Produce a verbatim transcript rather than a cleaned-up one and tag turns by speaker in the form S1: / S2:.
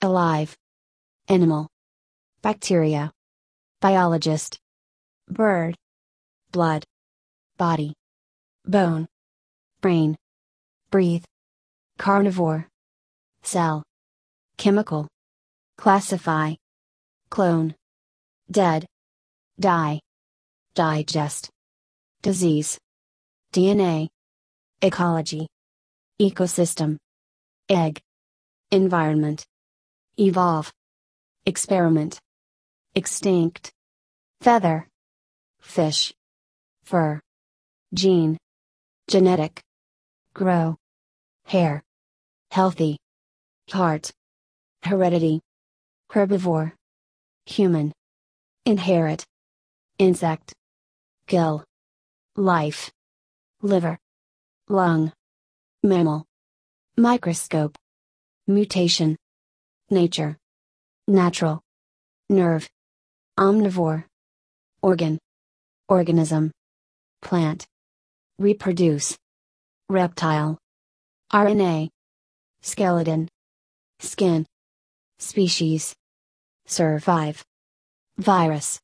S1: alive, animal, bacteria, biologist, bird, blood, body, bone, brain, breathe, carnivore, cell, chemical, classify, clone, dead, die, digest, disease, D N A, ecology, ecosystem, egg, environment, evolve, experiment, extinct, feather, fish, fur, gene, genetic, grow, hair, healthy, heart, heredity, herbivore, human, inherit, insect, gill, life, liver, lung, mammal, microscope, mutation, nature, natural, nerve, omnivore, organ, organism, plant, reproduce, reptile, R N A, skeleton, skin, species, survive, virus,